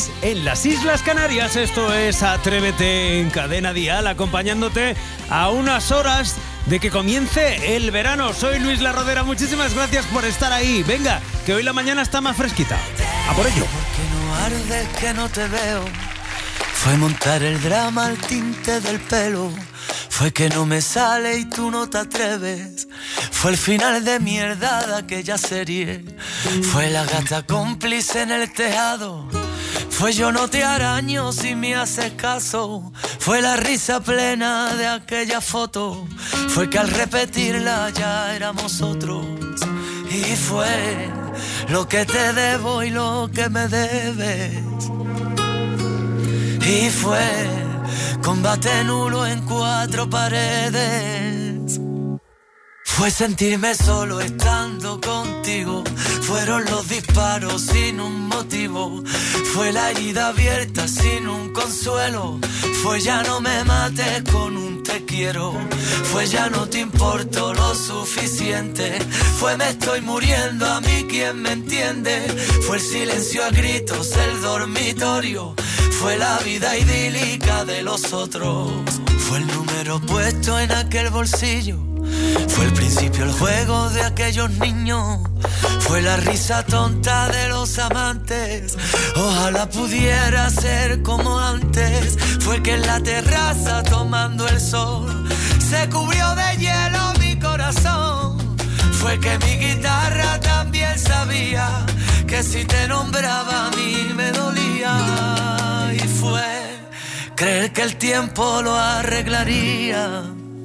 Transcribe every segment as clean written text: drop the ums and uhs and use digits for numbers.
Canarias, en las Islas Canarias. Esto es Atrévete en Cadena Dial, acompañándote a unas horas de que comience el verano. Soy Luis La Rodera, muchísimas gracias por estar ahí. Venga, que hoy la mañana está más fresquita. A por ello. Porque no ardes que no te veo. Fue montar el drama al tinte del pelo. Fue que no me sale y tú no te atreves. Fue el final de mierda de aquella serie. Fue la gata cómplice en el tejado. Fue yo no te araño si me haces caso. Fue la risa plena de aquella foto. Fue que al repetirla ya éramos otros. Y fue lo que te debo y lo que me debes. Y fue combate nulo en cuatro paredes. Fue sentirme solo estando contigo. Fueron los disparos sin un motivo. Fue la herida abierta sin un consuelo. Fue ya no me mates con un te quiero. Fue ya no te importo lo suficiente. Fue me estoy muriendo, a mí quien me entiende. Fue el silencio a gritos, el dormitorio. Fue la vida idílica de los otros. Fue el número puesto en aquel bolsillo. Fue el principio, el juego de aquellos niños. Fue la risa tonta de los amantes. Ojalá pudiera ser como antes. Fue que en la terraza tomando el sol se cubrió de hielo mi corazón. Fue que mi guitarra también sabía que si te nombraba a mí me dolía. Y fue creer que el tiempo lo arreglaría.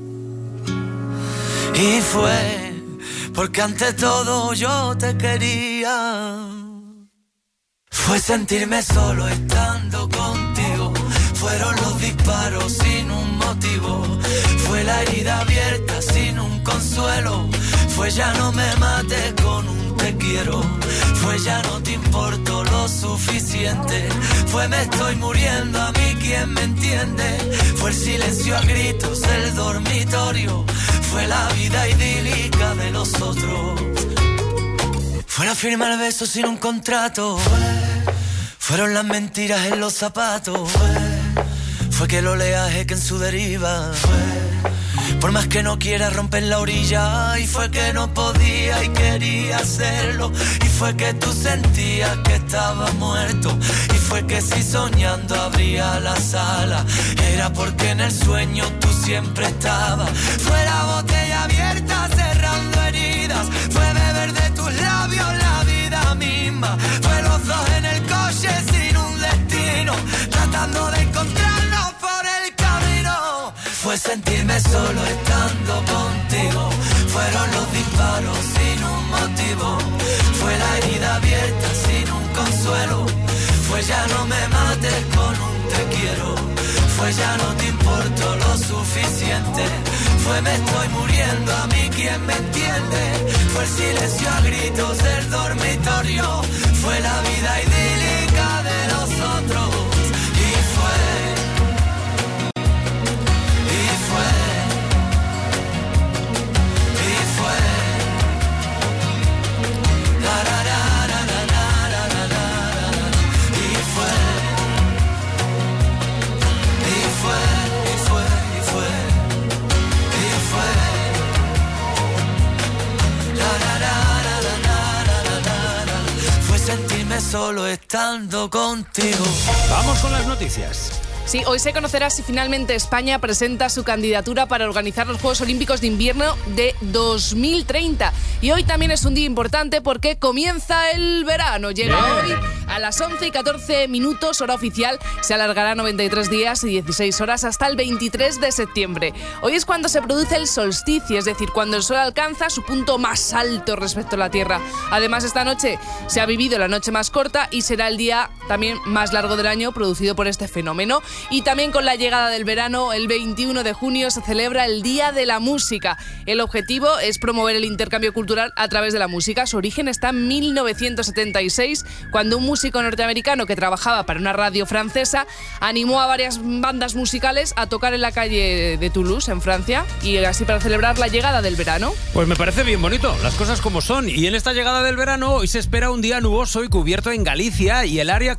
Y fue porque ante todo yo te quería. Fue sentirme solo estando contigo. Fueron los disparos sin un motivo. Fue la herida abierta sin un consuelo. Fue ya no me mates con un te quiero. Fue ya no te importo lo suficiente. Fue me estoy muriendo, a mí quien me entiende. Fue el silencio a gritos, el dormitorio. Fue la vida idílica de los otros. Fue la firma el beso sin un contrato. Fueron las mentiras en los zapatos. Fue que el oleaje que en su deriva. Por más que no quiera romper la orilla. Y fue que no podía y quería hacerlo. Y fue que tú sentías que estaba muerto. Y fue que si soñando abría la sala era porque en el sueño tú siempre estabas. Fue la botella abierta cerrando heridas. Fue beber de tus labios la vida misma. Fue los dos en el coche sin un destino, tratando de encontrarnos por el camino. Fue sentirme solo estando contigo. Fueron los disparos sin un motivo. Fue la herida abierta sin un consuelo. Fue ya no me mates con un te quiero. Fue ya no te importo lo suficiente. Fue me estoy muriendo, a mí quien me entiende. Fue el silencio a gritos del dormitorio. Fue la vida idílica de los otros. Y fue solo estando contigo. Vamos con las noticias. Sí, hoy se conocerá si finalmente España presenta su candidatura para organizar los Juegos Olímpicos de Invierno de 2030. Y hoy también es un día importante porque comienza el verano. Llega hoy a las 11:14, hora oficial. Se alargará 93 días y 16 horas hasta el 23 de septiembre. Hoy es cuando se produce el solsticio, es decir, cuando el sol alcanza su punto más alto respecto a la Tierra. Además, esta noche se ha vivido la noche más corta y será el día también más largo del año producido por este fenómeno. Y también con la llegada del verano, el 21 de junio se celebra el Día de la Música. El objetivo es promover el intercambio cultural a través de la música. Su origen está en 1976, cuando un músico norteamericano que trabajaba para una radio francesa animó a varias bandas musicales a tocar en la calle de Toulouse, en Francia, y así para celebrar la llegada del verano. Pues me parece bien bonito, las cosas como son. Y en esta llegada del verano, hoy se espera un día nuboso y cubierto en Galicia y el área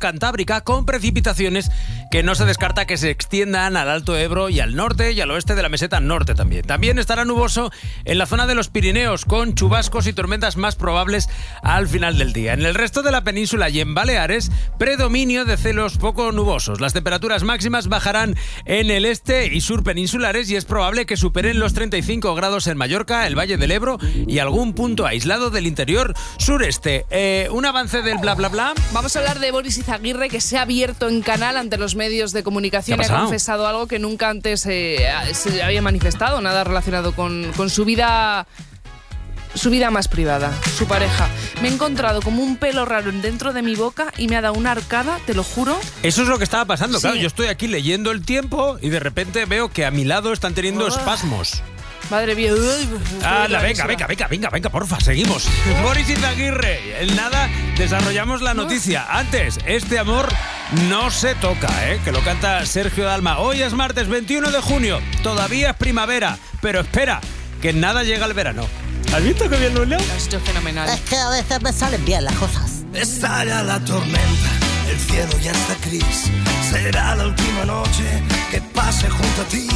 cantábrica con precipitaciones que no se descarta que se extiendan al Alto Ebro y al norte y al oeste de la meseta norte también. También estará nuboso en la zona de los Pirineos, con chubascos y tormentas más probables al final del día. En el resto de la península y en Baleares, predominio de cielos poco nubosos. Las temperaturas máximas bajarán en el este y sur peninsulares y es probable que superen los 35 grados en Mallorca, el Valle del Ebro y algún punto aislado del interior sureste. Un avance del bla bla bla. Vamos a hablar de Boris Izaguirre, que se ha abierto en canal ante los medios de comunicación y ha confesado algo que nunca antes se había manifestado, nada relacionado con su vida más privada, su pareja. Me he encontrado como un pelo raro dentro de mi boca y me ha dado una arcada, te lo juro. Eso es lo que estaba pasando, Sí. claro. Yo estoy aquí leyendo el tiempo y de repente veo que a mi lado están teniendo espasmos. Madre mía. Venga, porfa, seguimos. Boris Izaguirre, en nada desarrollamos la noticia. Antes, este amor no se toca, que lo canta Sergio Dalma. Hoy es martes 21 de junio, todavía es primavera, pero espera, que en nada llega el verano. ¿Has visto que bien lo he leído? Lo has hecho fenomenal. Es que a veces me salen bien las cosas. Estalla la tormenta, el cielo ya está gris. Será la última noche que pase junto a ti.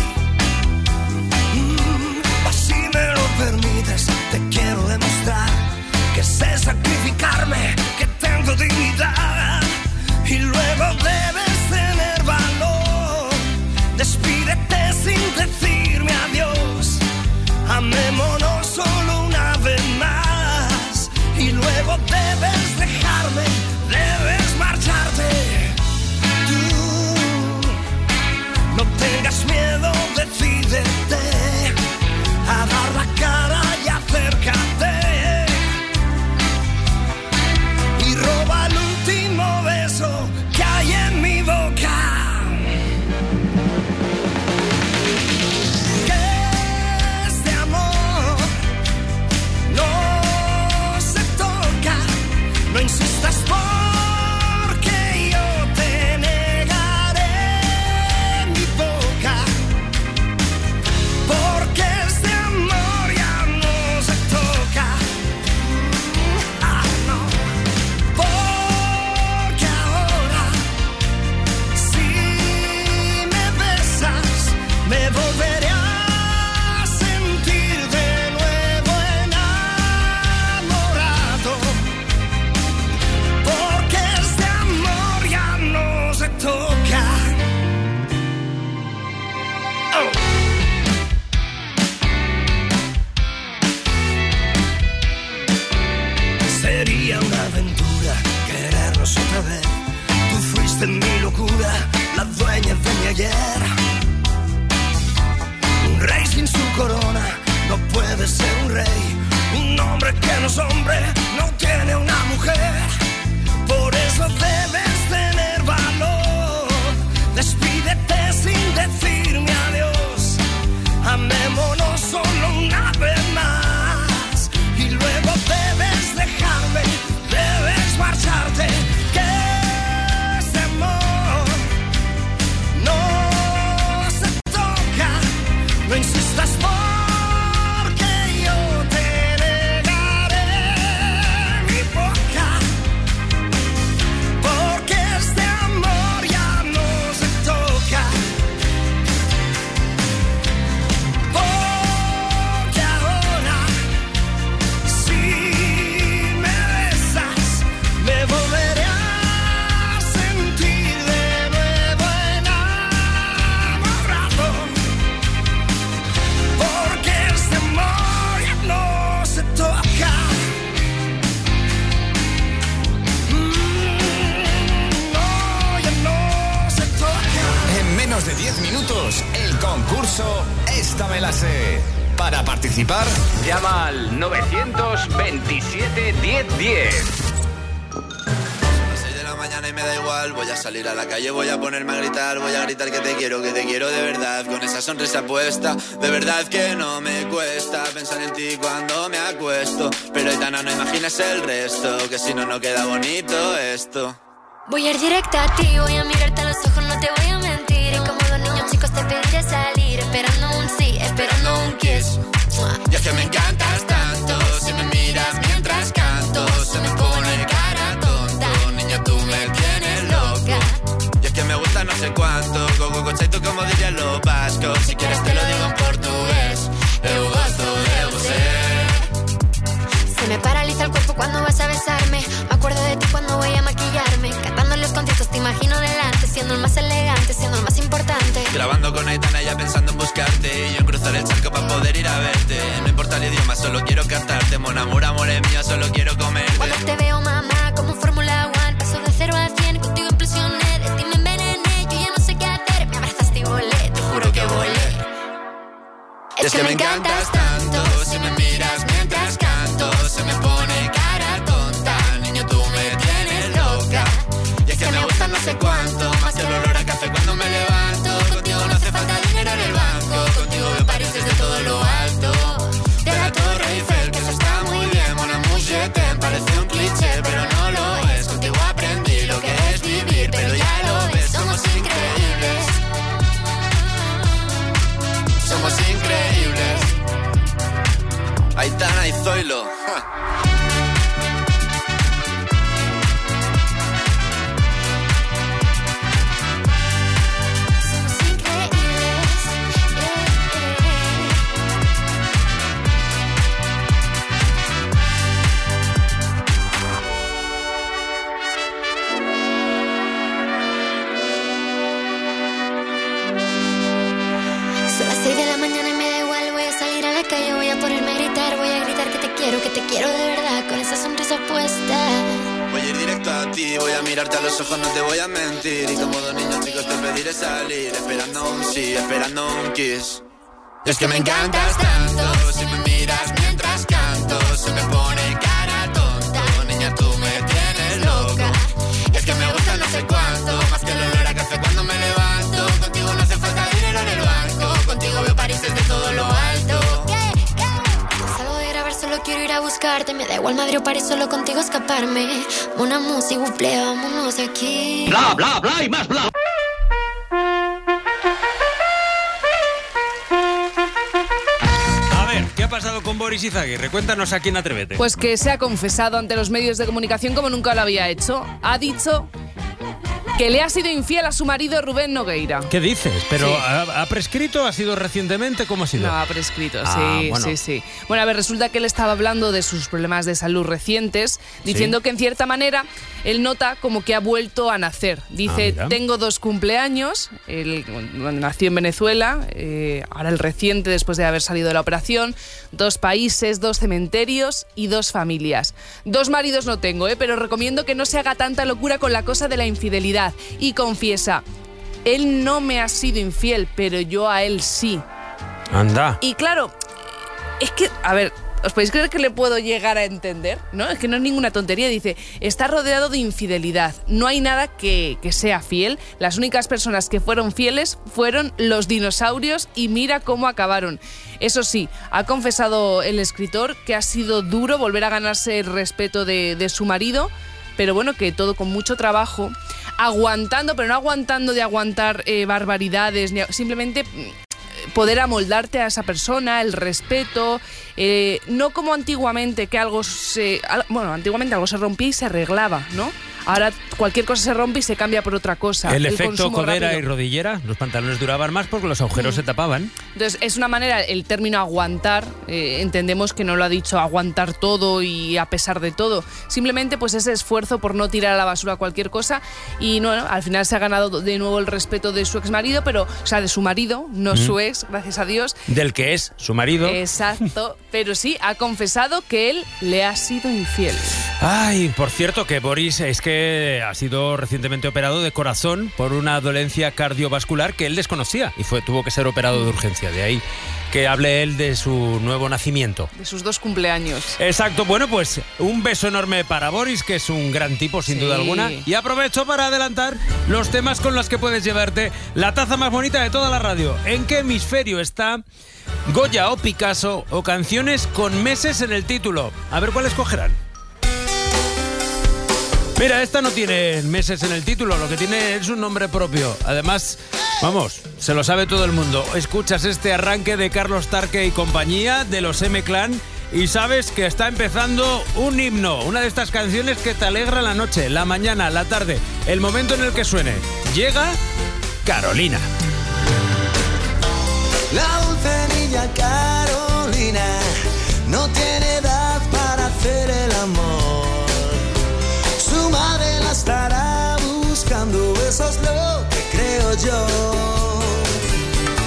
Si me lo permites, te quiero demostrar que sé sacrificarme, que tengo dignidad. Y luego debes tener valor. Despídete sin decirme adiós. Amémonos solo una vez más. Y luego debes dejarme, debes marcharte. Tú no tengas miedo, decídete a dar la cara y acércate. Y roba el último beso que hay en mi boca. No insistas porque yo te negaré mi boca, porque este amor ya no se toca. No, porque ahora si me besas me volveré a sentir de nuevo enamorado. Porque este amor ya no se toca. Sería una aventura querernos otra vez. Tú fuiste mi locura, la dueña de mi ayer. Un rey sin su corona no puede ser un rey. Un hombre que no es hombre no tiene una mujer. Por eso debes tener valor. Despídete sin decirme adiós. Amémonos solo una vez más. Y luego debes dejarme, debes marcharte. Que este amor no se toca. No insistas porque yo te negaré mi boca. Porque este amor ya no se toca. Porque ahora si me besas me volveré a sentir de nuevo enamorado. Porque este amor ya no se toca. No, ya no se toca. En menos de 10 minutos, el concurso Esta me la sé. Para participar, llama al 927 1010. Las 6 de la mañana y me da igual. Voy a salir a la calle, voy a ponerme a gritar. Voy a gritar que te quiero de verdad. Con esa sonrisa puesta, de verdad que no me cuesta pensar en ti cuando me acuesto. Pero Aitana, no imaginas el resto, que si no, no queda bonito esto. Voy a ir directa a ti, voy a mirarte a los ojos, no te voy a mentir. Y como dos niños chicos te pediré salir, esperando un sí, esperando un kiss. Y es que me encantas tanto, si me miras mientras canto, se me pone cara tonta. Niña, tú me tienes loco. una gitana ya pensando en buscarte y yo en cruzar el charco para poder ir a verte. No importa el idioma, solo quiero cantarte. Mon amor, amor es mío, solo quiero comerte. Cuando te veo, mamá, como Fórmula 1, paso de 0 a 100, contigo impresioné, de ti me envenené, yo ya no sé qué hacer, me abrazaste y volé, te juro que volé. Es que me encantas tanto, si me miras mientras canto, se me pone cara tonta, niño tú me tienes loca. Y es que me gusta no sé cuánto, más que el olor a café cuando me levanto. Contigo no hace falta dinero en el banco, contigo veo París desde todo lo alto. De la Torre Eiffel, que eso está muy bien, mon amour, je t'aime, parece un cliché, pero no lo es. Contigo aprendí lo que es vivir, pero ya lo ves, somos increíbles. Somos increíbles. Aitana y Zoilo. Que te quiero de verdad, con esa sonrisa puesta. Voy a ir directo a ti, voy a mirarte a los ojos, no te voy a mentir. Y como dos niños chicos te pediré salir, esperando un sí, esperando un kiss. Es que me encantas tanto, si me miras mientras canto, se me pone cara tonta. Niña, tú me tienes loca. Es que me gusta no sé cuánto, más que el olor a café cuando me levanto. Contigo no hace falta dinero en el banco, contigo veo París desde todo lo alto. Solo quiero ir a buscarte, me da igual Madrid o París, solo contigo escaparme. Una música, buple, vámonos de aquí. Bla, bla, bla y más bla. A ver, ¿qué ha pasado con Boris Izaguirre? Cuéntanos aquí en Atrévete. Pues que se ha confesado ante los medios de comunicación como nunca lo había hecho. Ha dicho que le ha sido infiel a su marido Rubén Nogueira. ¿Qué dices? ¿Pero sí. ¿Ha prescrito? ¿Ha sido recientemente? ¿Cómo ha sido? No, ha prescrito, Ah, sí, bueno. sí. Bueno, a ver, resulta que él estaba hablando de sus problemas de salud recientes, diciendo que en cierta manera él nota como que ha vuelto a nacer. Dice, mira. tengo 2 cumpleaños, él nació en Venezuela, ahora el reciente después de haber salido de la operación, 2 países, 2 cementerios y 2 familias. 2 maridos no tengo, pero recomiendo que no se haga tanta locura con la cosa de la infidelidad. Y confiesa, él no me ha sido infiel, pero yo a él sí. Anda. Y claro, es que, a ver, ¿os podéis creer que le puedo llegar a entender? ¿No? Es que no es ninguna tontería. Dice, está rodeado de infidelidad. No hay nada que sea fiel. Las únicas personas que fueron fieles fueron los dinosaurios y mira cómo acabaron. Eso sí, ha confesado el escritor que ha sido duro volver a ganarse el respeto de su marido, pero bueno, que todo con mucho trabajo, aguantando, pero no aguantando de aguantar barbaridades, simplemente poder amoldarte a esa persona, el respeto, no como antiguamente, que antiguamente algo se rompía y se arreglaba, ¿no? Ahora cualquier cosa se rompe y se cambia por otra cosa. El efecto consumo codera rápido. y rodillera, los pantalones duraban más porque los agujeros se tapaban. Entonces, es una manera, el término aguantar, entendemos que no lo ha dicho aguantar todo y a pesar de todo. Simplemente, pues ese esfuerzo por no tirar a la basura cualquier cosa. Y no, al final se ha ganado de nuevo el respeto de su exmarido, de su marido, no su ex, gracias a Dios. Del que es su marido. Exacto, pero sí, ha confesado que él le ha sido infiel. Ay, por cierto, que Boris es que ha sido recientemente operado de corazón por una dolencia cardiovascular que él desconocía y tuvo que ser operado de urgencia. De ahí que hable él de su nuevo nacimiento. De sus 2 cumpleaños. Exacto. Bueno, pues un beso enorme para Boris, que es un gran tipo sin duda alguna. Y aprovecho para adelantar los temas con los que puedes llevarte la taza más bonita de toda la radio. ¿En qué hemisferio está Goya o Picasso o canciones con meses en el título? A ver cuál escogerán. Mira, esta no tiene meses en el título, lo que tiene es un nombre propio. Además, vamos, se lo sabe todo el mundo. Escuchas este arranque de Carlos Tarque y compañía de los M-Clan y sabes que está empezando un himno, una de estas canciones que te alegra la noche, la mañana, la tarde, el momento en el que suene. Llega Carolina. La dulce niña Carolina no tiene edad para hacer el amor. Su madre la estará buscando, eso es lo que creo yo.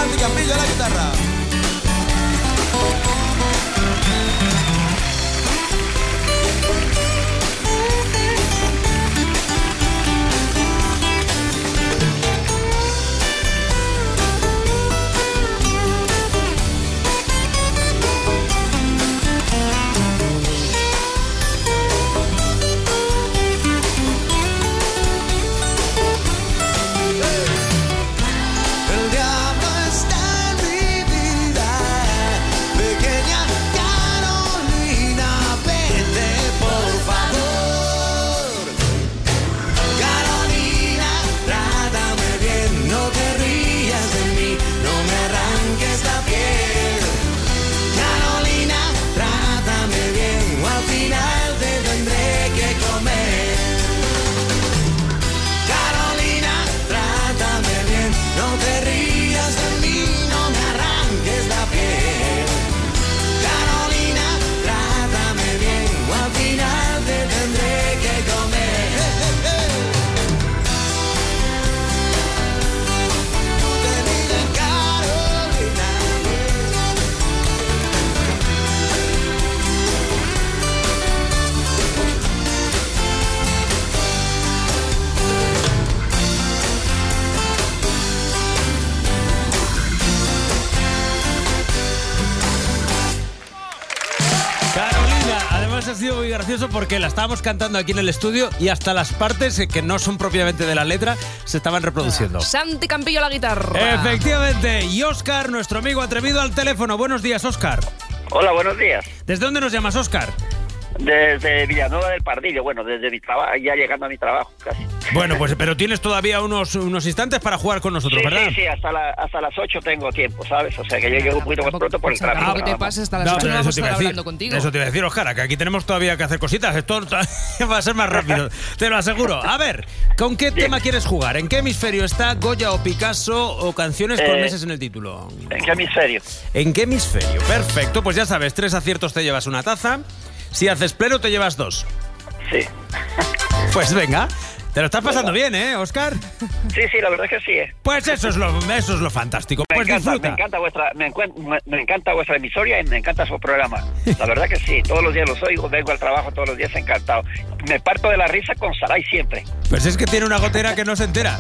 Santi Campillo a la guitarra. Ha sido muy gracioso porque la estábamos cantando aquí en el estudio y hasta las partes que no son propiamente de la letra se estaban reproduciendo. Santi Campillo a la guitarra. Efectivamente. Y Óscar, nuestro amigo atrevido, al teléfono. Buenos días, Óscar. Hola, buenos días. ¿Desde dónde nos llamas, Óscar? Desde Villanueva del Pardillo, bueno, desde mi trabajo, ya llegando a mi trabajo casi. Bueno, pues pero tienes todavía unos instantes para jugar con nosotros, sí, ¿verdad? Sí, hasta las 8 tengo tiempo, ¿sabes? O sea que yo llego un poquito más pronto por el tráfico. ¿Qué te pasa hasta las 8? No vamos a estar hablando contigo. Eso te iba a decir, Óscar, que aquí tenemos todavía que hacer cositas. Esto va a ser más rápido, te lo aseguro. A ver, ¿con qué tema quieres jugar? ¿En qué hemisferio está Goya o Picasso o canciones con meses en el título? ¿En qué hemisferio? ¿En qué hemisferio? Perfecto, pues ya sabes, 3 aciertos te llevas una taza. Si haces pleno, te llevas 2. Sí. Pues venga. Te lo estás pasando bien, ¿eh, Óscar? Sí, la verdad es que sí. Pues eso es lo fantástico. Pues disfruta. Me encanta vuestra emisora y me encanta su programa. La verdad que sí, todos los días los oigo, vengo al trabajo todos los días encantado. Me parto de la risa con Saray siempre. Pues es que tiene una gotera que no se entera.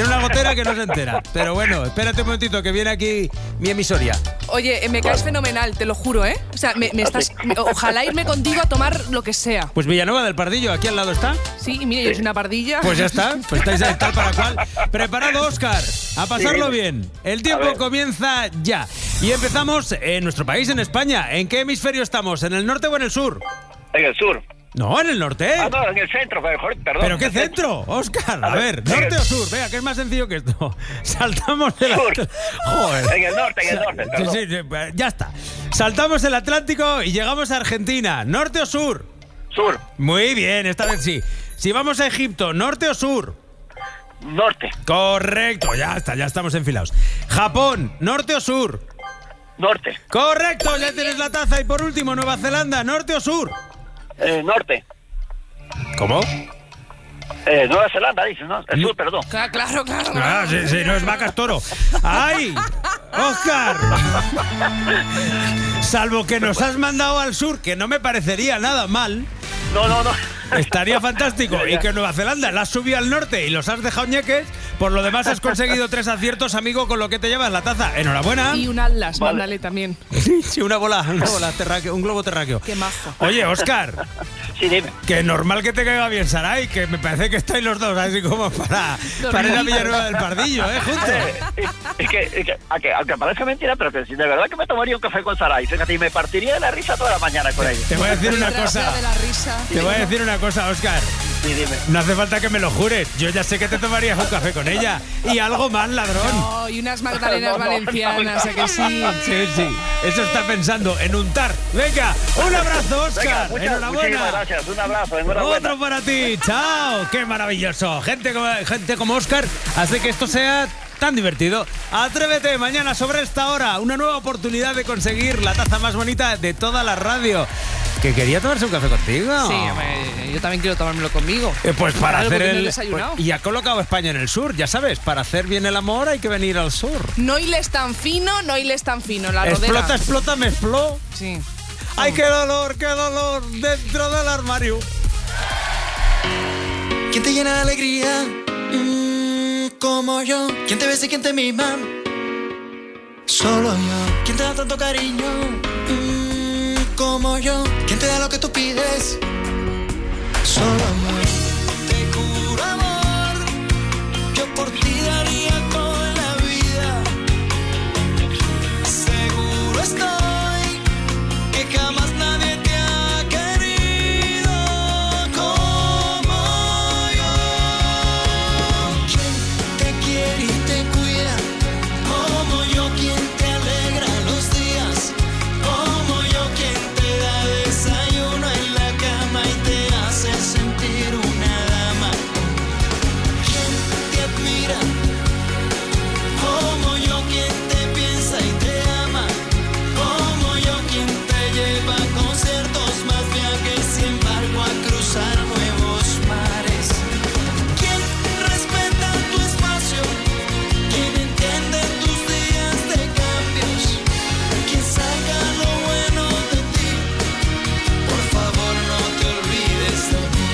Pero bueno, espérate un momentito que viene aquí mi emisoria. Oye, me caes fenomenal, te lo juro, ¿eh? O sea, ojalá irme contigo a tomar lo que sea. Pues Villanueva del Pardillo, aquí al lado está. Sí, y mira, yo soy una pardilla. Pues ya está, pues estáis ahí tal para cual. Preparado, Óscar, a pasarlo bien. El tiempo comienza ya. Y empezamos en nuestro país, en España. ¿En qué hemisferio estamos? ¿En el norte o en el sur? En el sur. No, en el norte. No, en el centro, mejor, perdón. ¿Pero qué centro, Óscar? A ver, ¿norte o sur? Venga, que es más sencillo que esto. Saltamos el Atlántico. Joder. En el norte, perdón. Sí, ya está. Saltamos el Atlántico y llegamos a Argentina. ¿Norte o sur? Sur. Muy bien, esta vez sí. Si vamos a Egipto, ¿norte o sur? Norte. Correcto, ya está, ya estamos enfilados. Japón, ¿norte o sur? Norte. Correcto, ya tienes la taza. Y por último, Nueva Zelanda, ¿norte o sur? Norte. ¿Cómo? Nueva Zelanda, dices, ¿no? El sur, perdón. Claro. Ah, sí, no es vacas toro. ¡Ay! ¡Óscar! Salvo que nos has mandado al sur, que no me parecería nada mal. No. Estaría fantástico. Y que Nueva Zelanda la has subido al norte y los has dejado ñeques. Por lo demás has conseguido 3 aciertos, amigo, con lo que te llevas la taza. Enhorabuena. Y un atlas, mándale también. Sí, una bola terráqueo, un globo terráqueo. Qué majo. Oye, Óscar. Sí, dime. Que normal que te caiga bien Saray, que me parece que estáis los dos así como para ir a Villanueva del Pardillo, juntos. Es que aunque parezca mentira, pero que si de verdad que me tomaría un café con Saray, fíjate, y me partiría de la risa toda la mañana con ella. Te voy a decir una cosa. Te voy a decir una cosa, Óscar. Sí, dime. No hace falta que me lo jures. Yo ya sé que te tomarías un café con ella. Y algo más, ladrón. No, y unas magdalenas valencianas, ¿a que sí? Sí. Eso está pensando, en untar. Venga, un abrazo, Óscar. Enhorabuena. Muchísimas gracias. Un abrazo, enhorabuena. Otro para ti. Chao. Qué maravilloso. Gente como Óscar hace que esto sea tan divertido. Atrévete, mañana sobre esta hora, una nueva oportunidad de conseguir la taza más bonita de toda la radio. Que quería tomarse un café contigo. Sí, hombre, yo también quiero tomármelo conmigo. Pues para Claro, hacer porque no he el... desayunado. y ha colocado España en el sur, ya sabes. Para hacer bien el amor hay que venir al sur. No hiles tan fino, la rodera. Explota, explota, me expló. Sí. ¡Ay, qué dolor dentro del armario! ¿Quién te llena de alegría? Como yo. ¿Quién te besa y quién te mima? Solo yo. ¿Quién te da tanto cariño? Como yo. ¿Quién te da lo que tú pides? Solo yo. Te juro, amor, yo por ti daría toda la vida. Seguro estoy que jamás nadie te ha querido como yo. ¿Quién te quiere y te cuida? Como yo. ¿Quién te alegra los días? Como yo. ¿Quién te da desayuno en la cama y te hace sentir una dama? ¿Quién te admira? Como yo. ¿Quién te piensa y te ama? Como yo. ¿Quién te lleva a conciertos, más viajes y embarco a cruzar nuevos mares? ¿Quién respeta tu espacio? ¿Quién entiende tus días de cambios? ¿Quién saca lo bueno de ti? Por favor, no te olvides de mí.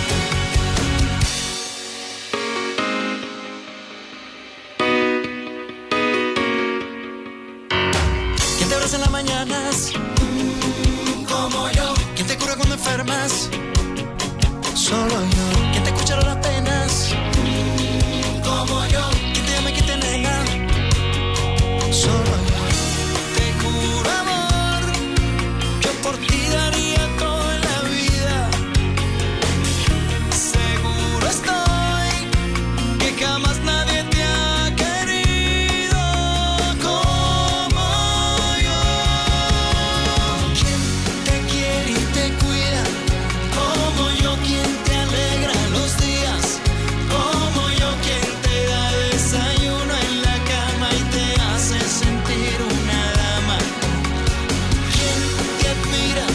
¿Quién te abraza en las mañanas? Como yo. ¿Quién te cura cuando enfermas? Solo yo. ¿Quién te escucha las penas? Como yo. ¿Quién te ama y quién te nega? Solo yo. Te juro, amor, yo por ti daría toda la vida. Seguro estoy que jamás nadie te ha querido como yo. ¿Quién te quiere y te cuida? Como yo. ¿Quién te alegra los días? Como yo. ¿Quién te da desayuno en la cama y te hace sentir una dama? ¿Quién te admira?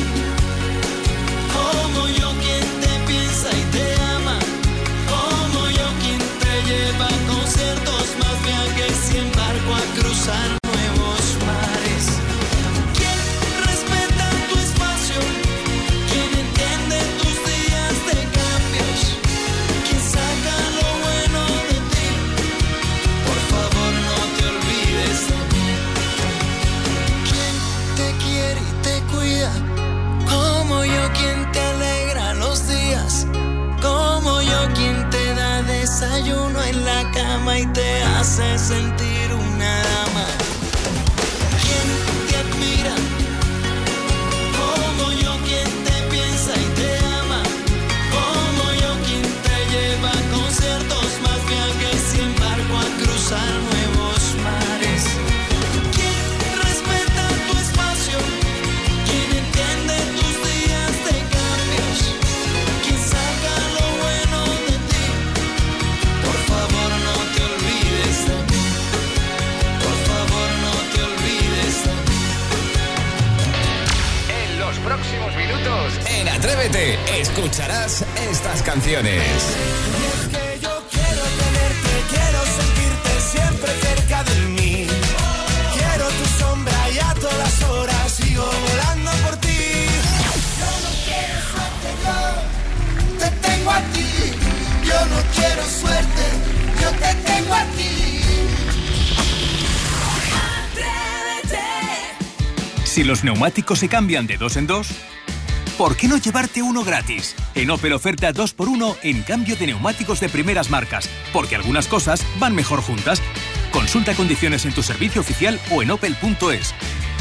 Como yo. ¿Quién te piensa y te ama? Como yo. ¿Quién te lleva a conciertos, más viajes y embarco a cruzar nuevos mares? ¿Quién respeta tu espacio? ¿Quién entiende tus días de cambios? ¿Quién saca lo bueno de ti? Por favor, no te olvides de mí. ¿Quién te quiere y te cuida? Como yo. ¿Quién te alegra los días? Como yo. ¿Quién te da desayuno en la cama y te hace sentir una dama? ¿Quién te admira? Como yo. ¿Quién te piensa y te ama? Como yo. ¿Quién te lleva a conciertos, más viajes y embarco a cruzar nuevos mares? ¿Quién respeta tu espacio? ¿Quién entiende tus días de cambios? ¿Quién saca lo bueno de ti? Por favor, no te olvides de mí. Por favor, no te olvides de mí. En los próximos minutos, en Atrévete, escucharás estas canciones. Es que yo quiero tenerte, quiero sentirte siempre cerca de mí. Quiero tu sombra y a todas horas sigo volando por ti. Yo no quiero suerte, yo te tengo a ti. Yo no quiero suerte, yo te tengo a ti. Si los neumáticos se cambian de 2 en 2, ¿por qué no llevarte uno gratis? En Opel oferta 2x1 en cambio de neumáticos de primeras marcas, porque algunas cosas van mejor juntas. Consulta condiciones en tu servicio oficial o en opel.es.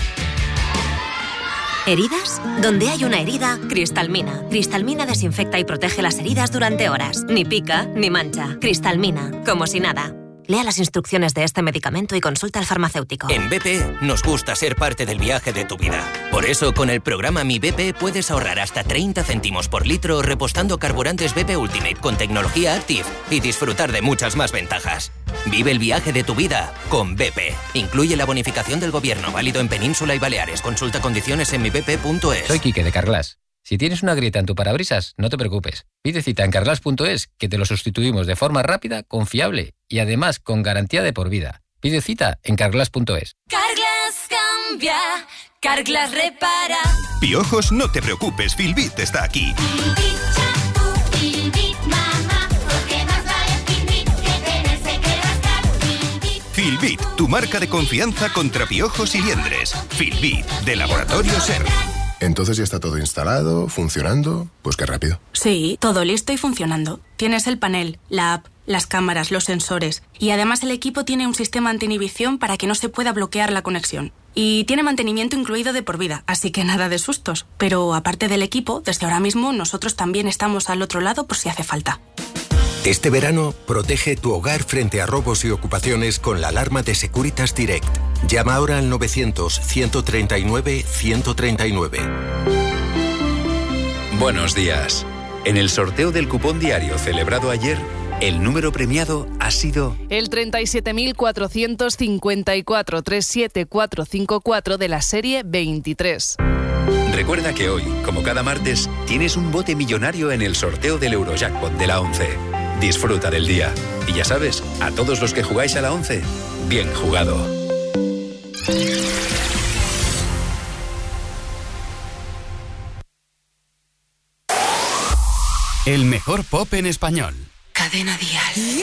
¿Heridas? Donde hay una herida, Cristalmina. Cristalmina desinfecta y protege las heridas durante horas. Ni pica, ni mancha. Cristalmina, como si nada. Lea las instrucciones de este medicamento y consulta al farmacéutico. En BP nos gusta ser parte del viaje de tu vida. Por eso, con el programa Mi BP puedes ahorrar hasta 30 céntimos por litro repostando carburantes BP Ultimate con tecnología Active y disfrutar de muchas más ventajas. Vive el viaje de tu vida con BP. Incluye la bonificación del gobierno, válido en Península y Baleares. Consulta condiciones en mibp.es. Soy Quique de Carglass. Si tienes una grieta en tu parabrisas, no te preocupes. Pide cita en Carglass.es, que te lo sustituimos de forma rápida, confiable y además con garantía de por vida. Pide cita en Carglass.es. Carglass cambia, Carglass repara. Piojos, no te preocupes, Filbit está aquí. Filbit, champú, Filbit, mamá, porque más vale Filbit que tenerse que rascar. Filbit. Filbit, tu marca de confianza contra piojos y liendres. Filbit, de Laboratorio SER. Entonces ya está todo instalado, funcionando. Pues qué rápido. Sí, todo listo y funcionando. Tienes el panel, la app, las cámaras, los sensores. Y además el equipo tiene un sistema anti-inhibición para que no se pueda bloquear la conexión. Y tiene mantenimiento incluido de por vida, así que nada de sustos. Pero aparte del equipo, desde ahora mismo nosotros también estamos al otro lado por si hace falta. Este verano, protege tu hogar frente a robos y ocupaciones con la alarma de Securitas Direct. Llama ahora al 900-139-139. Buenos días. En el sorteo del cupón diario celebrado ayer, el número premiado ha sido el 37.454 37454 de la serie 23. Recuerda que hoy, como cada martes, tienes un bote millonario en el sorteo del Eurojackpot de la 11. Disfruta del día. Y ya sabes, a todos los que jugáis a la 11, bien jugado. El mejor pop en español. Cadena Dial.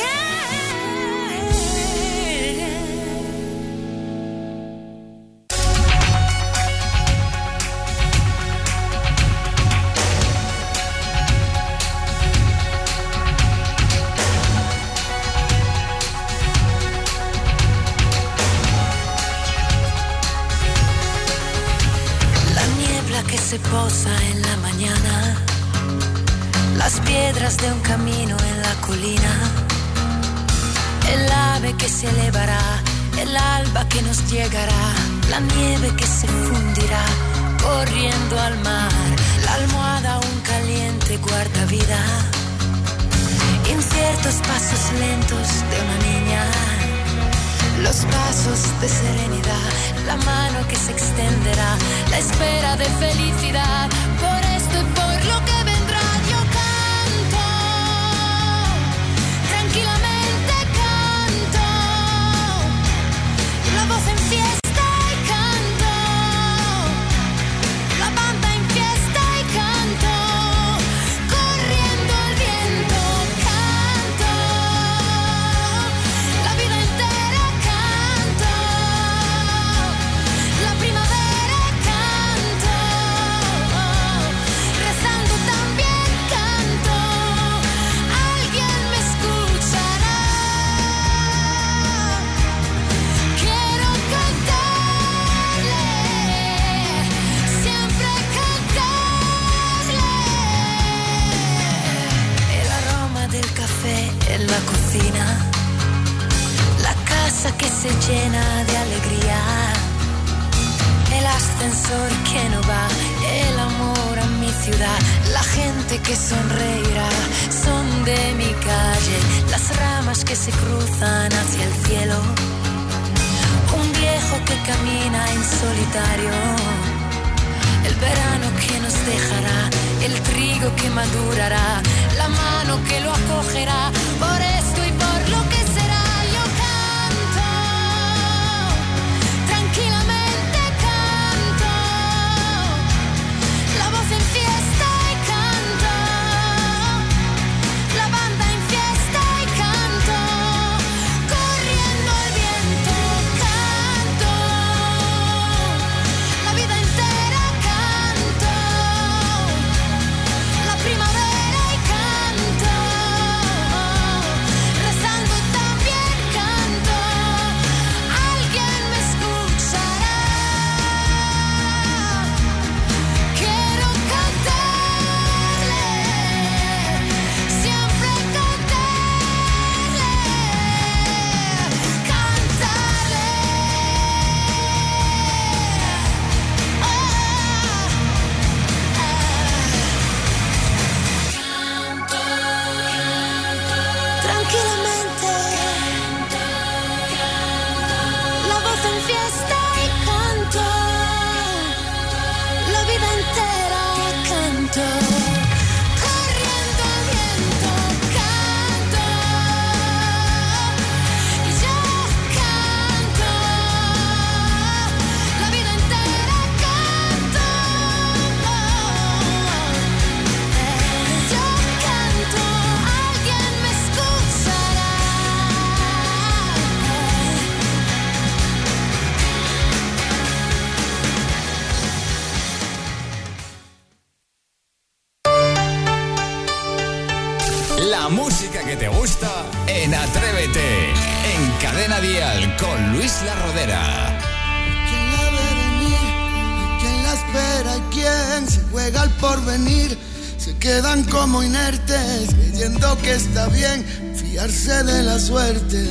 Que se posa en la mañana, las piedras de un camino en la colina, el ave que se elevará, el alba que nos llegará, la nieve que se fundirá corriendo al mar, la almohada aún caliente guarda vida, inciertos pasos lentos de una niña, los pasos de serenidad, la mano que se extenderá, la espera de felicidad, por esto y por lo que vendrá. Yo canto, tranquilamente canto, la voz en fiesta y canto, la banda en fiesta y canto, corriendo el viento canto, la vida entera canto, la primavera canto, rezando también canto, alguien me escuchará, quiero cantarle, siempre cantarle, el aroma del café en la cocina, la casa que se llena de alegría, el ascensor que no va, el amor a mi ciudad, la gente que sonreirá, son de mi calle, las ramas que se cruzan hacia el cielo, un viejo que camina en solitario, el verano que nos dejará, el trigo que madurará, la mano que lo acogerá, por esto y por lo que será. Yo canto, tranquilamente canto, la voz en fiesta y canto, la banda en fiesta y canto, corriendo el viento canto, la vida entera canto, la primavera y canto, corriendo el viento, canto. Y yo canto, la vida entera canto. Yo canto, alguien me escuchará. La música que te gusta en Atrévete, en Cadena Dial con Luis La Rodera. ¿Quién la ve venir? ¿Quién la espera? ¿Y quién se juega al porvenir? Se quedan como inertes, creyendo que está bien fiarse de la suerte.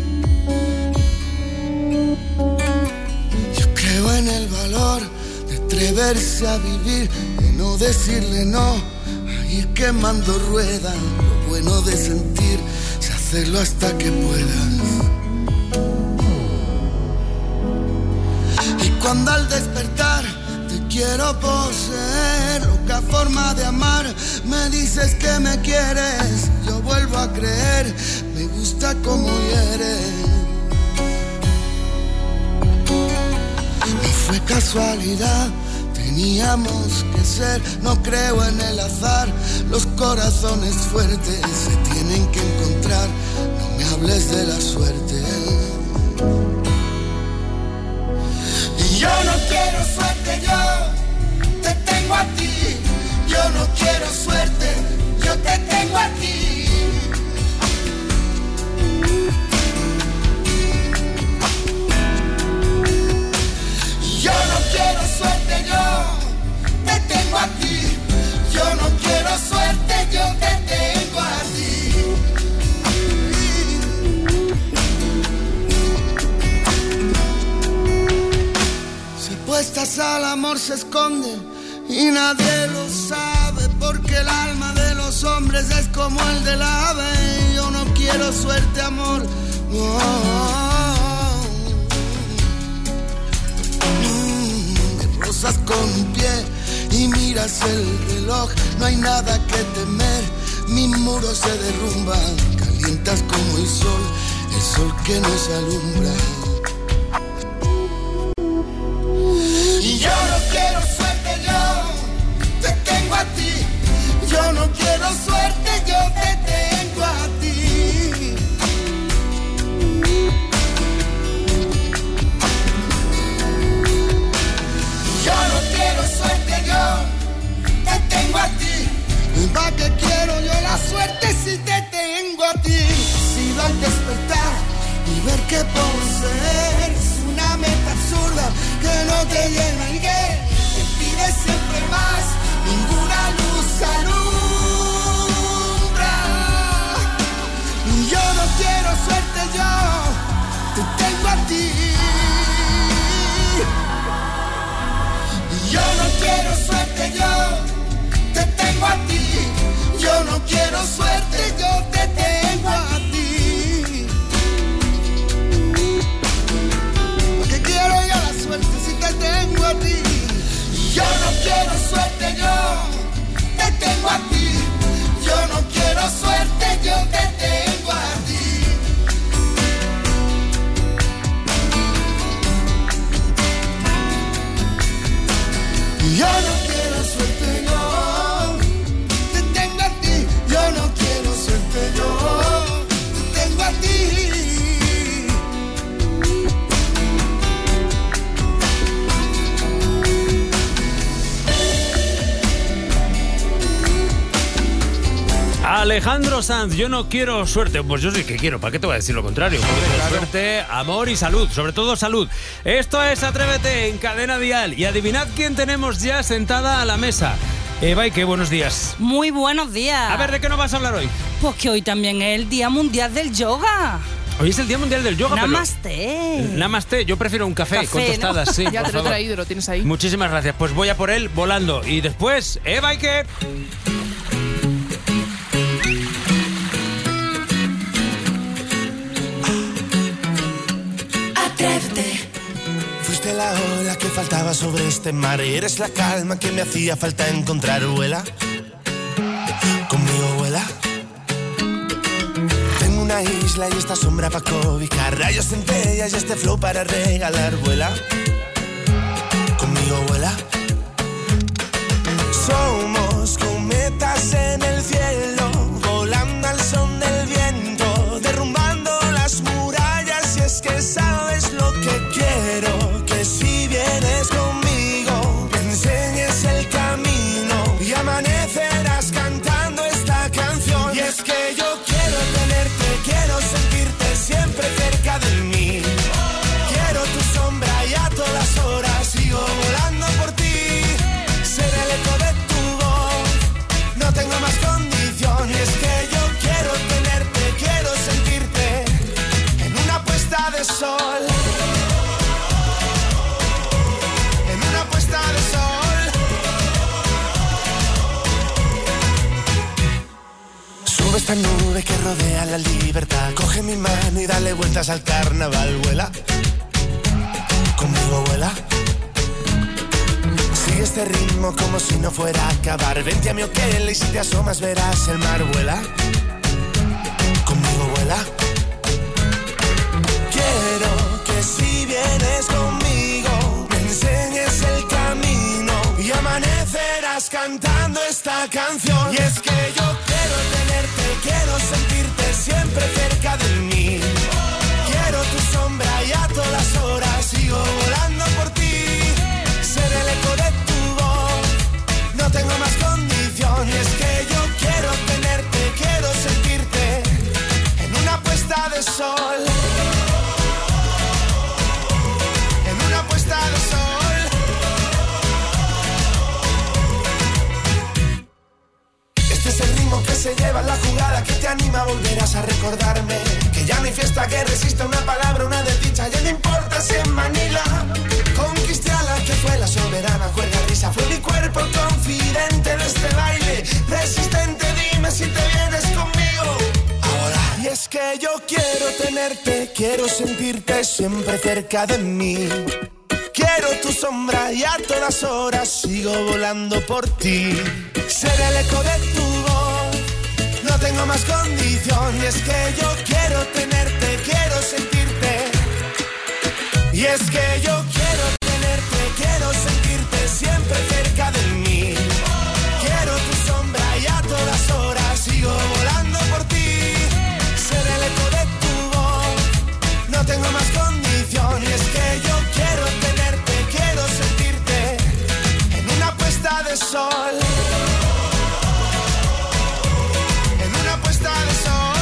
Yo creo en el valor de atreverse a vivir, de no decirle no, a ir quemando ruedas. Lo bueno de sentir es hacerlo hasta que puedas. Y cuando al despertar te quiero poseer, loca forma de amar, me dices que me quieres, yo vuelvo a creer, me gusta como hieres. No fue casualidad, teníamos que ser, no creo en el azar, los corazones fuertes se tienen que encontrar, no me hables de la suerte. Y yo no quiero suerte, yo te tengo a ti. Yo no quiero suerte, yo te tengo a ti. Yo no quiero suerte, yo te tengo a ti. Yo no quiero suerte, yo te tengo a ti. Si puestas al amor se esconde y nadie lo sabe, porque el alma de los hombres es como el del ave. Yo no quiero suerte, amor. Rosas con un pie y miras el reloj, no hay nada que temer, mis muros se derrumban, calientas como el sol que nos alumbra. Y yo no quiero suerte, yo te tengo a ti. Yo no quiero suerte, yo te tengo a ti. Yo no quiero suerte, yo te tengo a ti. ¿Para qué quiero yo la suerte si te tengo a ti? Si al despertar y ver que poseer es una meta absurda que no te llena y que te pide siempre más, ninguna luz alumbra. Yo no quiero suerte, yo te tengo a ti. Yo no quiero suerte, yo te tengo a ti. Yo no quiero suerte, yo te tengo a ti. Porque quiero yo la suerte si te tengo a ti. Yo no quiero suerte, yo te tengo a ti. Yo no quiero suerte, yo te tengo a ti. Yo no quiero suerte, yo te tengo a ti. Yo no quiero suerte, yo te tengo a ti. Alejandro Sanz, yo no quiero suerte. Pues yo sí que quiero, ¿para qué te voy a decir lo contrario? Quiero suerte, amor y salud, sobre todo salud. Esto es Atrévete en Cadena Dial. Y adivinad quién tenemos ya sentada a la mesa. Baike, buenos días. Muy buenos días. A ver, ¿de qué nos vas a hablar hoy? Pues que hoy también es el Día Mundial del Yoga. Hoy es el Día Mundial del Yoga, Namaste. Namaste, yo prefiero un café con tostadas, ¿no? sí. Ya por te lo he favor. traído, lo tienes ahí. Muchísimas gracias. Pues voy a por él volando. Y después, Baike. Atrévete. Fuiste la ola que faltaba sobre este mar y eres la calma que me hacía falta encontrar. Vuela, conmigo vuela. Tengo una isla y esta sombra pa' cobijar, rayos, centellas y este flow para regalar. Vuela, conmigo vuela. Somos cometas en el cielo, volando al son del viento, derrumbando las murallas. Y es que sabes lo que quiero, que si vienes conmigo me enseñes el camino y amanecerás cantando esta canción. Y es que yo quiero tenerte, quiero sentirte siempre cerca de mí. Quiero tu sombra y a todas horas sigo volando por ti. Ser el eco de tu voz, no tengo más condición. Y es que yo quiero tenerte, quiero sentirte en una puesta de sol. En una puesta de sol. Sube esta nube que rodea la libertad, coge mi mano y dale vueltas al carnaval. Vuela, conmigo vuela. Sigue este ritmo como si no fuera a acabar. Vente a mi hotel y si te asomas verás el mar. Vuela, conmigo vuela. Quiero que si vienes conmigo me enseñes el camino y amanecerás cantando esta canción. Y es que yo quiero tenerte, quiero sentirte siempre cerca de mí. Quiero tu sombra y a todas horas sigo volando por ti. Ser el eco de tu voz, no tengo más condición. Y es que yo quiero tenerte, quiero sentirte en una puesta de sol. En una puesta de sol. Este es el ritmo que se lleva en la jugada, que te anima, volverás a recordarme que ya no hay fiesta que resista una palabra, una desdicha. Ya no importa si en Manila conquisté a la que fue la soberana, cuerda risa, fue mi cuerpo el confidente de este baile, resistente. Dime si te vienes conmigo ahora. Y es que yo quiero tenerte, quiero sentirte siempre cerca de mí. Quiero tu sombra y a todas horas sigo volando por ti. Ser el eco de tu voz, no tengo más condición. Y es que yo quiero tenerte, quiero sentirte. Y es que yo quiero tenerte, quiero sentirte siempre cerca de mí. Quiero tu sombra y a todas horas sigo volando por ti. Ser el eco de tu voz, no tengo más condición. Y es que yo quiero tenerte, quiero sentirte en una puesta de sol. En una puesta de sol.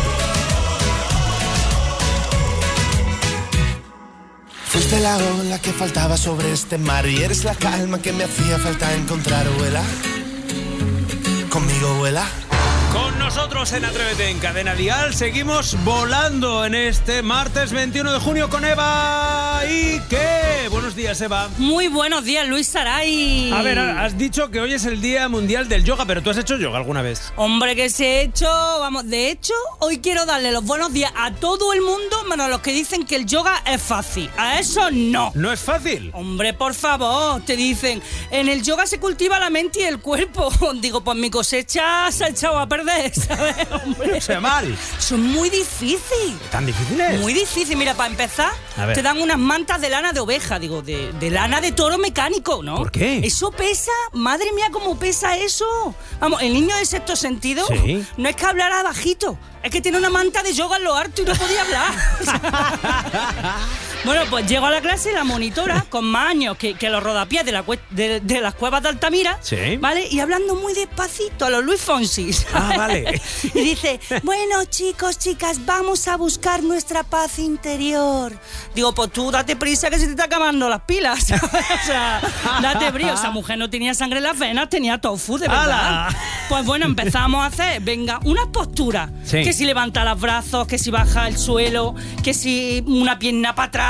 Fuiste la ola que faltaba sobre este mar y eres la calma que me hacía falta encontrar. Vuela, conmigo vuela. Con nosotros en Atrévete en Cadena Dial seguimos volando en este martes 21 de junio con Eva. ¿Y qué? Buenos días, Eva. Muy buenos días, Luis Saray. A ver, has dicho que hoy es el Día Mundial del Yoga, pero ¿tú has hecho yoga alguna vez? Hombre, que se he hecho, vamos, de hecho, hoy quiero darle los buenos días a todo el mundo, menos a los que dicen que el yoga es fácil. A eso no. ¿No es fácil? Hombre, por favor, te dicen, en el yoga se cultiva la mente y el cuerpo. Digo, pues mi cosecha se ha echado a perder, ¿sabes, hombre? O sea, mal. Son muy difíciles. ¿Tan difíciles? Muy difícil. Mira, para empezar, te dan unas mantas de lana de oveja, digo, de lana de toro mecánico, ¿no? ¿Por qué? Eso pesa, madre mía, cómo pesa eso. Vamos, el niño de sexto sentido no es que hablara bajito, es que tiene una manta de yoga en lo harto y no podía hablar. Bueno, pues llego a la clase y la monitora, con más años que los rodapiés de las cuevas de Altamira, ¿vale? Y hablando muy despacito, a los Luis Fonsi, ¿sabes? Ah, vale. Y dice, bueno, chicos, chicas, vamos a buscar nuestra paz interior. Digo, pues tú date prisa que se te está acabando las pilas, ¿sabes? O sea, date brío. Esa mujer no tenía sangre en las venas, tenía tofu, de verdad. ¡Hala! Pues bueno, empezamos a hacer, venga, unas posturas. Que si levanta los brazos, que si baja el suelo, que si una pierna para atrás,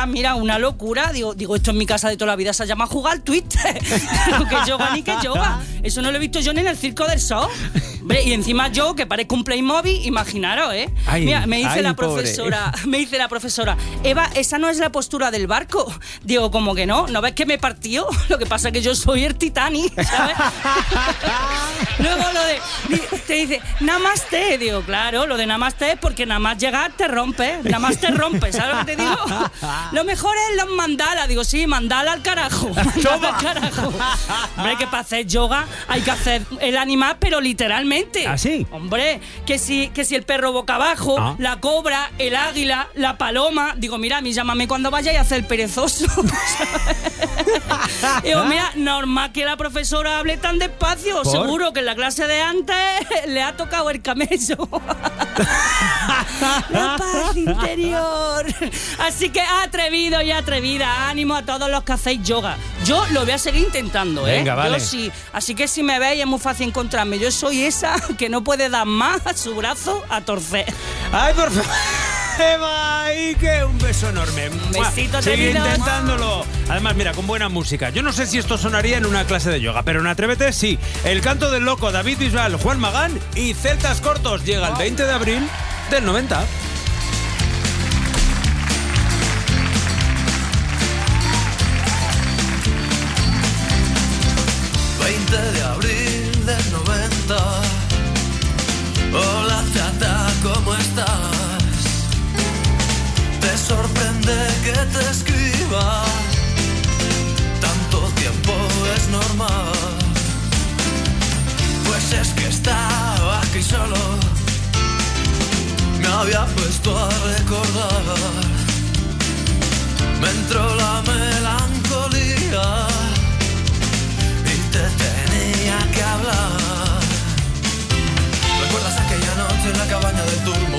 mira, una locura. Digo, esto en mi casa de toda la vida se llama jugar al Twitter. Que yoga ni que yoga. Eso no lo he visto yo ni en el Circo del Sol. Hombre, y encima yo, que parezco un Playmobil, imaginaros, ¿eh? Ay, mira, me dice ay, la pobre. profesora, Eva, esa no es la postura del barco. Digo, ¿cómo que no? ¿No ves que me partió? Lo que pasa es que yo soy el Titanic, ¿sabes? Luego te dice, namaste. Digo, claro, lo de namaste es porque nada más llegar te rompes. Nada más te rompes, ¿sabes lo que te digo? Lo mejor es los mandalas. Digo, sí, mandala al carajo. Mandala al carajo. Hombre, que para hacer yoga hay que hacer el animal, pero literalmente. ¿Ah, sí? Hombre, que si el perro boca abajo, la cobra, el águila, la paloma. Digo, mira, a mí llámame cuando vayáis a hacer el perezoso. Digo, mira, normal que la profesora hable tan despacio. ¿Por? Seguro que en la clase de antes le ha tocado el camello. La paz interior. Así que atrevido y atrevida, ánimo a todos los que hacéis yoga. Yo lo voy a seguir intentando, ¿eh? Venga, vale. Yo sí. Así que si me veis es muy fácil encontrarme. Yo soy esa que no puede dar más a su brazo a torcer. ¡Ay, por favor! Eva, y que un beso enorme. Besito, sigue querido. intentándolo. Además, mira, con buena música. Yo no sé si esto sonaría en una clase de yoga, pero en Atrévete sí. El canto del loco, David Bisbal, Juan Magán y Celtas Cortos llega el 20 de abril del 90. De abril del 90. Hola chata, ¿cómo estás? Te sorprende que te escriba. Tanto tiempo es normal. Pues es que estaba aquí solo. Me había puesto a recordar. Me entró la melancolía. Te tenía que hablar. ¿Recuerdas aquella noche en la cabaña del Turmo?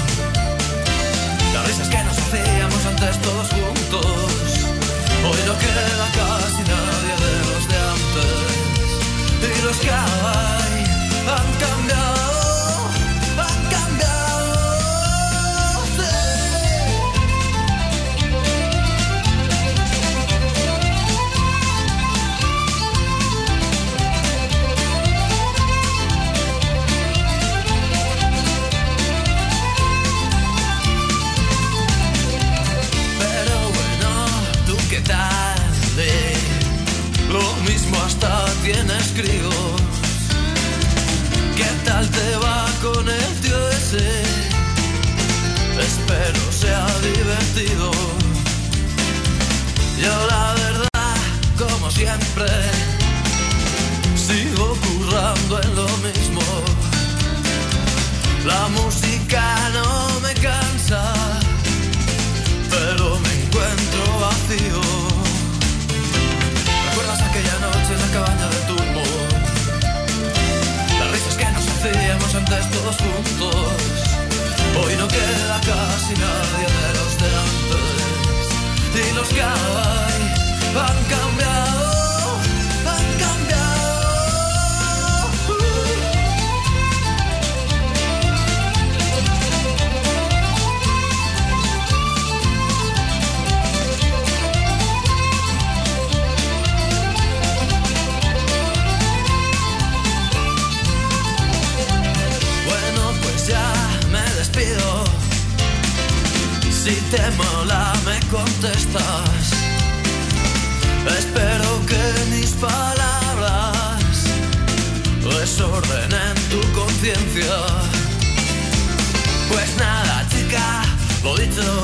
Las risas que nos hacíamos antes todos juntos. Hoy no queda casi nadie de los de antes. Y los que hay han cambiado, han cambiado. Sí. Lo mismo hasta tienes críos. ¿Qué tal te va con el tío ese? Espero sea divertido. Yo la verdad, como siempre, sigo currando en lo mismo. La música no me cansa, pero me encuentro vacío. ¿Recuerdas aquella noche en la cabaña del Turmo? Las risas que nos hacíamos antes todos juntos. Hoy no queda casi nadie de los de antes. Y los que hay han cambiado, han cambiado. Si te mola me contestas. Espero que mis palabras desordenen tu conciencia. Pues nada, chica, lo dicho.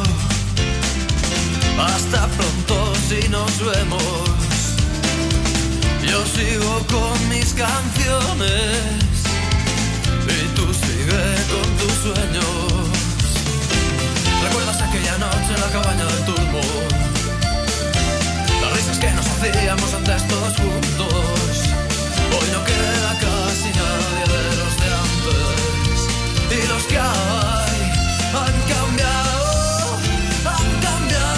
Hasta pronto si nos vemos. Yo sigo con mis canciones y tú sigue con tus sueños. ¿Recuerdas aquella noche en la cabaña del Turmo? Las risas que nos hacíamos antes todos juntos. Hoy no queda casi nadie de los de antes. Y los que hay han cambiado, han cambiado.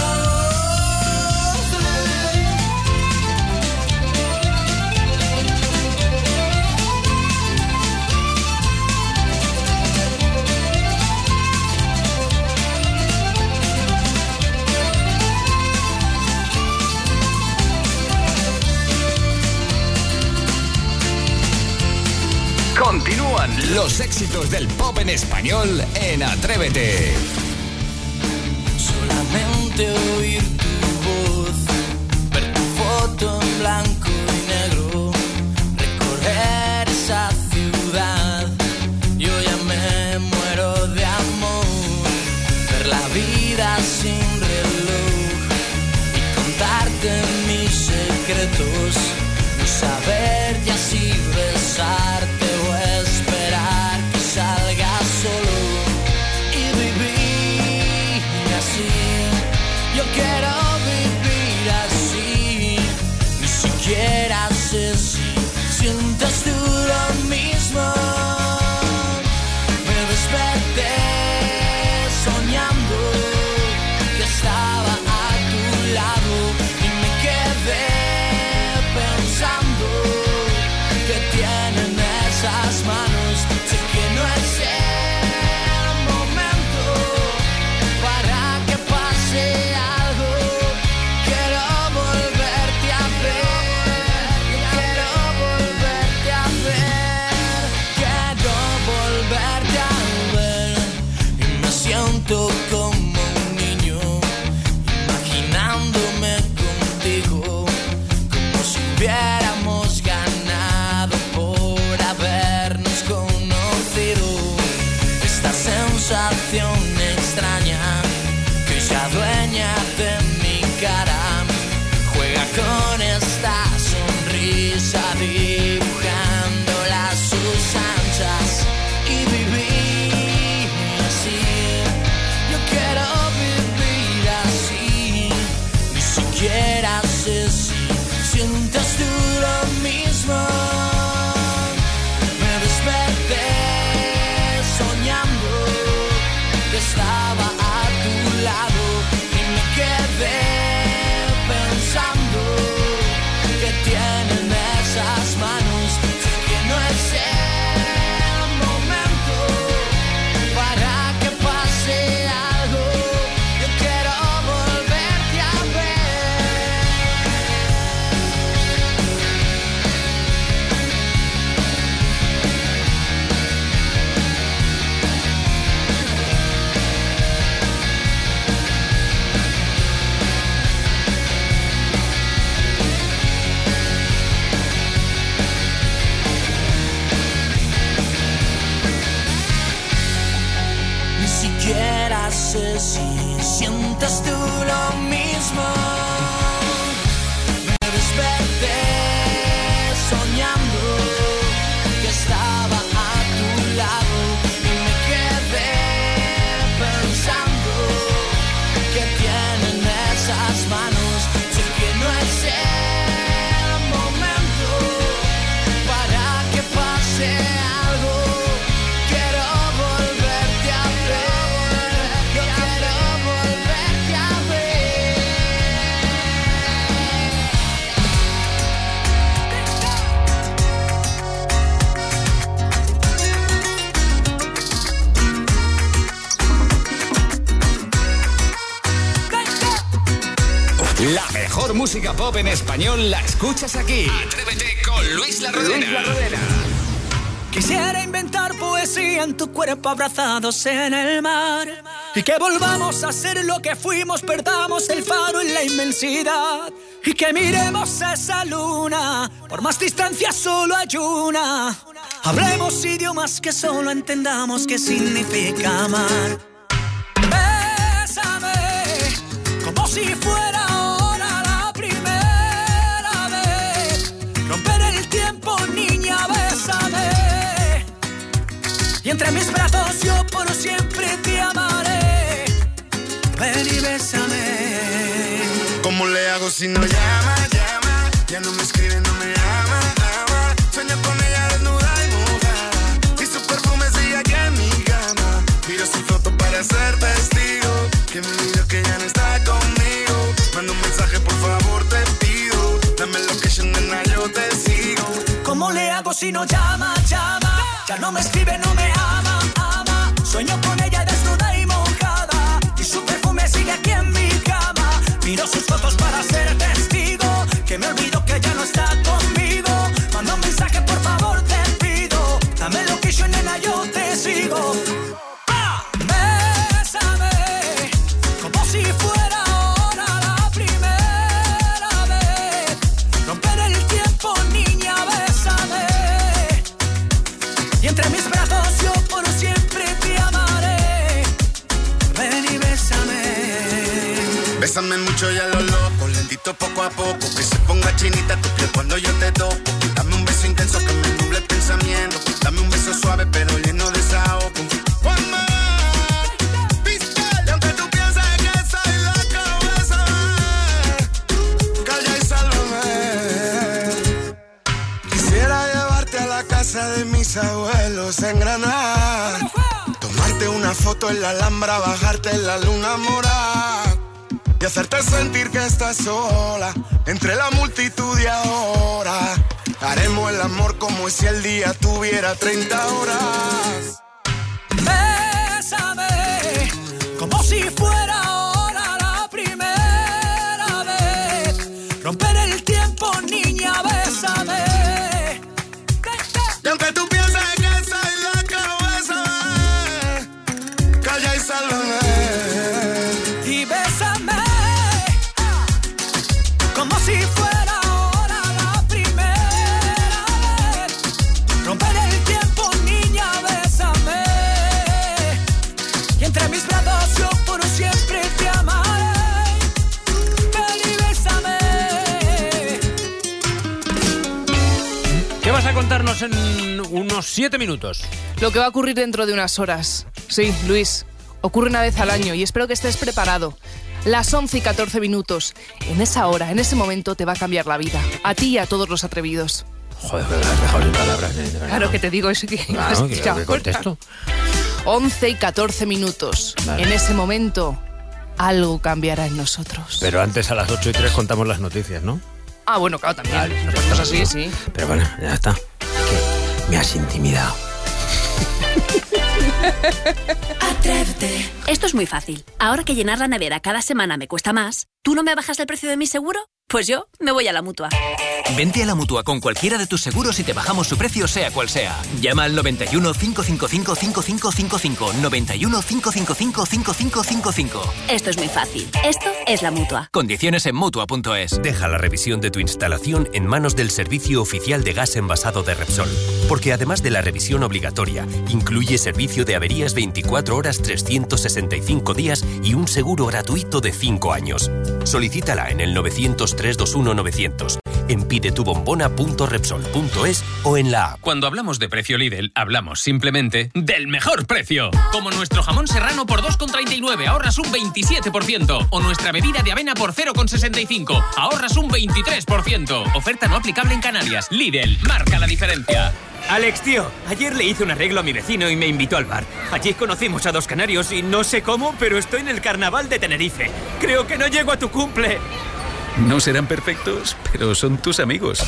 Continúan los éxitos del pop en español en Atrévete. Solamente oír tu voz, ver tu foto en blanco y negro, recorrer esa ciudad. Yo ya me muero de amor, ver la vida sin reloj y contarte mis secretos, no saber ya si besarte o esperar que salga solo y vivir así. Yo quiero vivir así, ni siquiera sé si sientes tú lo mismo. Me desperté soñando que estaba a tu lado y me quedé pensando que tienen esas manos. Sé que no es el momento para que pase algo. Quiero volverte a ver, quiero volverte a ver, quiero volverte a ver. Y me siento como un niño, imaginándome contigo, como si hubiéramos ganado por habernos conocido. Esta sensación extraña que se adueña de mi cara, juega con esta sonrisa dibujándola a sus anchas y vivir así. Yo quiero vivir así, ni siquiera sé si sientes tú lo mismo. Me desperté soñando que estaba a tu lado y me quedé pensando que tienen esas manos. Sé que no es el momento para que pase algo. Yo quiero volverte a ver. Ni siquiera sé si sientes tú lo mismo. Me desperté soñando que estaba a tu lado y me quedé pensando que tienen esas manos. Sé que no es el momento para que pase algo. Quiero volverte a ver, yo quiero volverte a ver. La mejor música pop en español la escuchas aquí. Atrévete con Luis La Rodera. Quisiera inventar poesía en tu cuerpo abrazados en el mar y que volvamos a ser lo que fuimos, perdamos el faro en la inmensidad y que miremos esa luna, por más distancia solo hay una. Hablemos idiomas que solo entendamos qué significa amar. Bésame como si fuera ahora la primera vez. Romper el tiempo, niña, bésame. Y entre mis brazos yo por siempre te amaré. Ven y bésame. ¿Cómo le hago si no llama, llama? Ya no me escribe, no me ama, ama. Sueño con ella desnuda y mojada y su perfume sigue aquí en mi cama. Miro su foto para ser testigo que me olvido que ya no está conmigo. Manda un mensaje, por favor, te pido. Dame location, nena, yo te sigo. ¿Cómo le hago si no llama, llama? Ya no me escribe, no me ama, ama. Sueño con ella desnuda y mojada y su perfume sigue aquí en mi cama. Miro sus fotos para ser testigo que me olvido que ya no está conmigo. Manda un mensaje, por favor, te pido. Dame escucho ya los locos, lentito poco a poco, que se ponga chinita tu piel cuando yo te toco. Dame un beso intenso que me nuble el pensamiento, dame un beso suave pero lleno de desahogo. One more, pistol, y aunque tú pienses que soy la cabeza, calla y sálvame. Quisiera llevarte a la casa de mis abuelos en Granada, tomarte una foto en la Alhambra, bajarte en la luna morada y hacerte sentir que estás sola entre la multitud y ahora. Haremos el amor como si el día tuviera 30 horas. Bésame como si fuera ahora la primera vez. Romper el tiempo, niña, bésame. Y aunque tú pienses que soy la cabeza, calla y sálvame. Y bésame como si fuera ahora la primera vez. Romper el tiempo, niña, bésame. Y entre mis brazos yo por siempre te amaré. Ven y bésame. ¿Qué vas a contarnos en unos 7 minutos? Lo que va a ocurrir dentro de unas horas. Sí, Luis, ocurre una vez al año y espero que estés preparado. Las 11:14. En esa hora, en ese momento, te va a cambiar la vida. A ti y a todos los atrevidos. Joder, me has dejado sin palabras. Claro que te digo eso que... Claro, que contesto. 11:14. Vale. En ese momento, algo cambiará en nosotros. Pero antes a las 8:03 contamos las noticias, ¿no? Ah, bueno, claro, también. Vale, Nos ponemos así, sí. Pero bueno, ya está. Es que me has intimidado. Atrévete. Esto es muy fácil. Ahora que llenar la nevera cada semana me cuesta más, ¿tú no me bajas el precio de mi seguro? Pues yo me voy a la Mutua. Vente a la Mutua con cualquiera de tus seguros y te bajamos su precio sea cual sea. Llama al 91 555 5555. 91 555 5555. Esto es muy fácil. Esto es la Mutua. Condiciones en Mutua.es. Deja la revisión de tu instalación en manos del Servicio Oficial de Gas Envasado de Repsol, porque además de la revisión obligatoria, incluye servicio de averías 24 horas 365 días y un seguro gratuito de 5 años. Solicítala en el 900-321-900, en pidetubombona.repsol.es o en la app. Cuando hablamos de precio Lidl, hablamos simplemente del mejor precio. Como nuestro jamón serrano por 2,39, ahorras un 27%. O nuestra bebida de avena por 0,65, ahorras un 23%. Oferta no aplicable en Canarias. Lidl, marca la diferencia. Alex, tío, ayer le hice un arreglo a mi vecino y me invitó al bar. Allí conocimos a 2 canarios y no sé cómo, pero estoy en el carnaval de Tenerife. Creo que no llego a tu cumple. No serán perfectos, pero son tus amigos.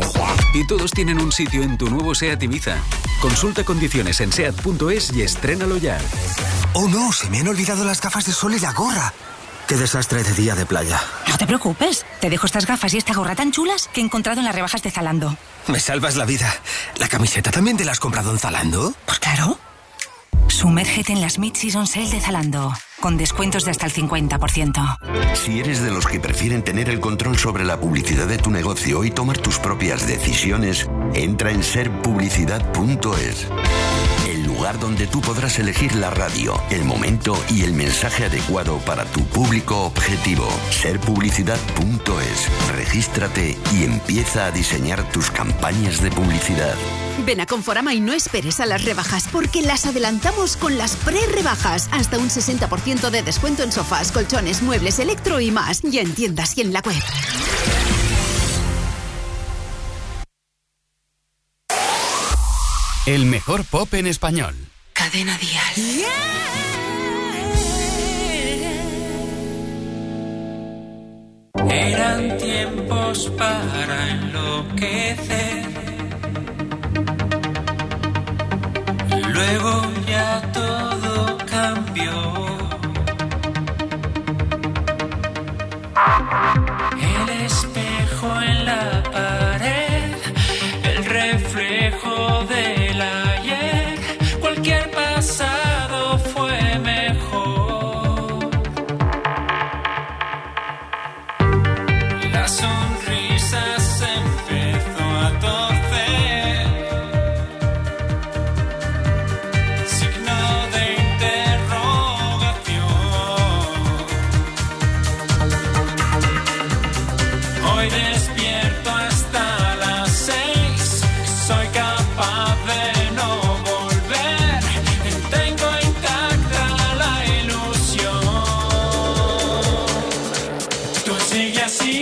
Y todos tienen un sitio en tu nuevo SEAT Ibiza. Consulta condiciones en SEAT.es y estrénalo ya. Oh no, se me han olvidado las gafas de sol y la gorra. Qué desastre de día de playa. No te preocupes, te dejo estas gafas y esta gorra tan chulas que he encontrado en las rebajas de Zalando. Me salvas la vida. ¿La camiseta también te la has comprado en Zalando? Pues claro. Sumérgete en las Mid-Season Sale de Zalando, con descuentos de hasta el 50%. Si eres de los que prefieren tener el control sobre la publicidad de tu negocio y tomar tus propias decisiones, entra en serpublicidad.es. El lugar donde tú podrás elegir la radio, el momento y el mensaje adecuado para tu público objetivo. Serpublicidad.es. Regístrate y empieza a diseñar tus campañas de publicidad. Ven a Conforama y no esperes a las rebajas, porque las adelantamos con las pre-rebajas. Hasta un 60% de descuento en sofás, colchones, muebles, electro y más. Ya en tiendas y en la web. El mejor pop en español. Cadena Dial. Eran tiempos para enloquecer. Luego ya todo cambió. El espejo en la pared, el reflejo del ayer. Cualquier pasado fue mejor. La sonrisa se empezó a torcer. Signo de interrogación. Hoy despierto hasta las 6. Soy capaz de no volver. Tengo intacta la ilusión. Tú sigue así.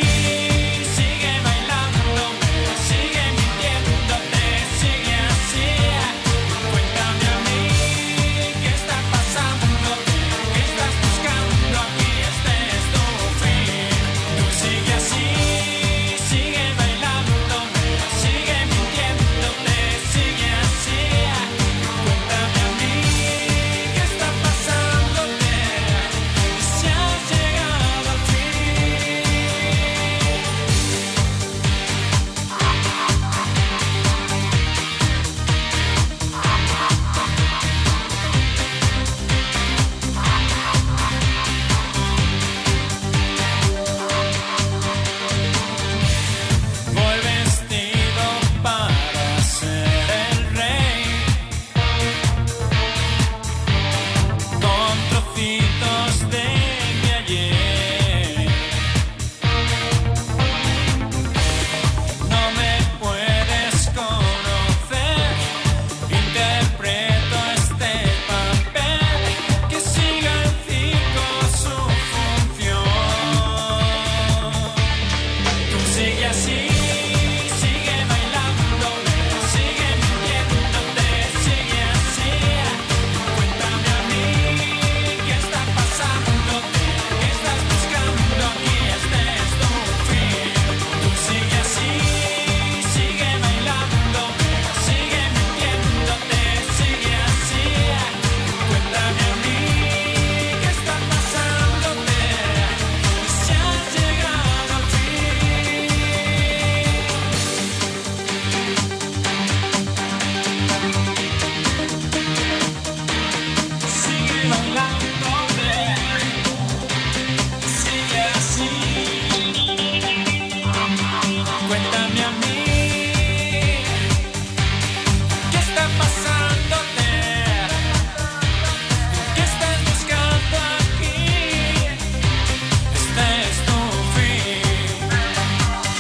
Sigue así.